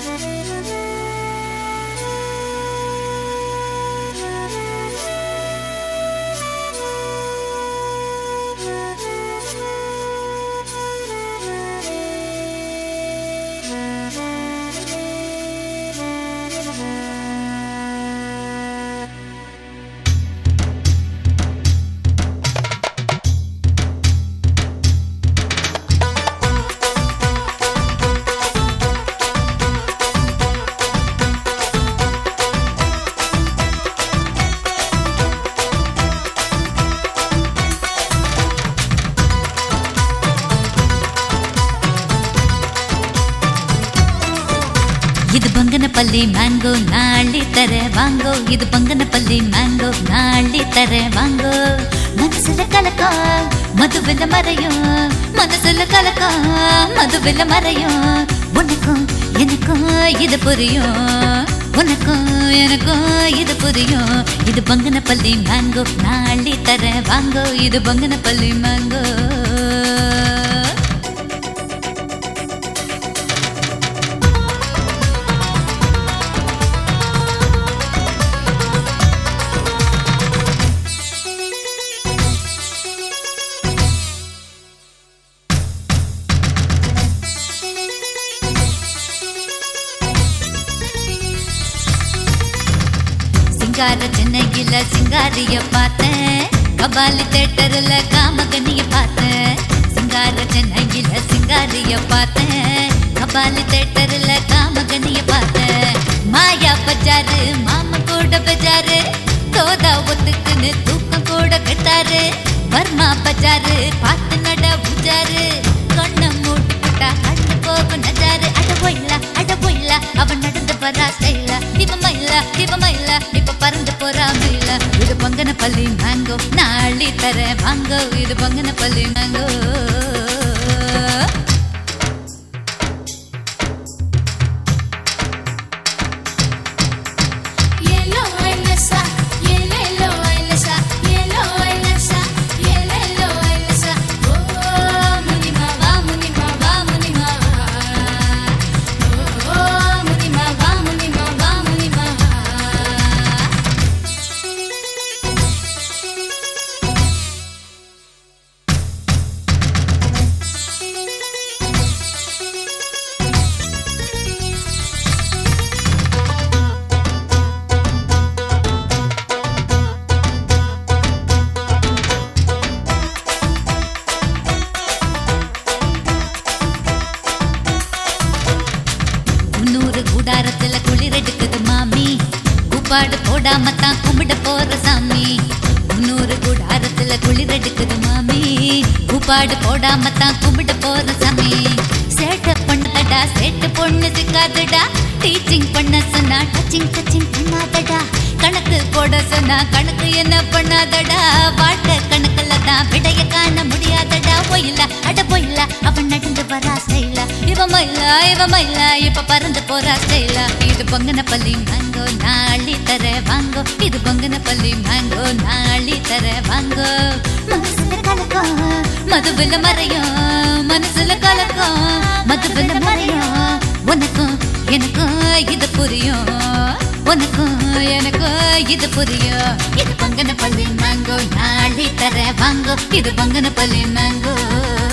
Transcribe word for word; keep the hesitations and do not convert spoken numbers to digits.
இது பங்கனப்பள்ளி மேங்கோ நாளி தர வாங்கோ, இது பங்கனப்பள்ளி மேங்கோ நாளி தர வாங்கோ. மனசுல கலக்கா மதுவில மறையும், மனசுல கலக்கா மதுவில மறையும். உனக்கும் எனக்கும் இது புரியும், உனக்கும் எனக்கும் இது புரியும். இது பங்கனப்பள்ளி மேங்கோ நாளி தர வாங்கோ, இது பங்கனப்பள்ளி மேங்கோ. சிங்கார சென்னையில சிங்காரிய பார்த்தேன், கபாலி தேட்டர்ல காமகனிய பார்த்தேன். சிங்கார சென்னையில சிங்காரிய பார்த்தேன், கபாலி தேட்டர்ல காமகனிய பார்த்தேன். மாயா பஜாரு மாமா கூட பஜாரு, தோதா ஒத்துக்குன்னு தூக்கம் கூட கெட்டாரு. வர்மா பஜாரு பார்த்து நட புஜாரு, கண்ண மூட்டு புட்டா கண்ணு போகும் நஜாரு. அட போயில அட போயில அவன் நடந்து வரா ஸ்டைல, இவ மயில இவ மயில இப்ப பறந்து போறா மயில. இது பங்கனப்பள்ளி மேங்கோ நாளி தர வாங்கோ, இது பங்கனப்பள்ளி மேங்கோ. கூடாரத்துல குளிர் எடுக்குது மாமி, கூப்பாடு போடாமத்தான் கும்பிட போற சாமி. முன்னூறு கூடாரத்துல குளிர் எடுக்குது மாமி, கூப்பாடு போடாமத்தான் கும்பிட போற சாமி. சேட்டை பண்ணதடா சேட்டு பொண்ணு சிக்காதடா, டீச்சிங் பண்ண சொன்னா டச்சிங் டச்சிங் பண்ணாதடா. கணக்கு போட சொன்னா கணக்கு என்ன பண்ணாதடா, வாழ்க்கை கணக்குல தான் விடைய காண முடியாதடா. போயில அட போயில அவன் நடந்து வரா ஸ்டைல, இவ மயில இவ மயில இப்ப பறந்து போறா ஸ்டைல. இது பங்கனப்பள்ளி மேங்கோ நாளி தர வாங்கோ, இது பங்கனப்பள்ளி மேங்கோ நாளி தர வாங்கோ. மனசுல கலக்கம் மதுவில மறையும், மனசுல கலக்கம் மதுவில மறையும். உனக்கும் எனக்கும் இது புரியும், உனக்கும் எனக்கும் இது புரியும். இது பங்கனப்பள்ளி மேங்கோ நாளி தர வாங்கோ, இது பங்கனப்பள்ளி மேங்கோ.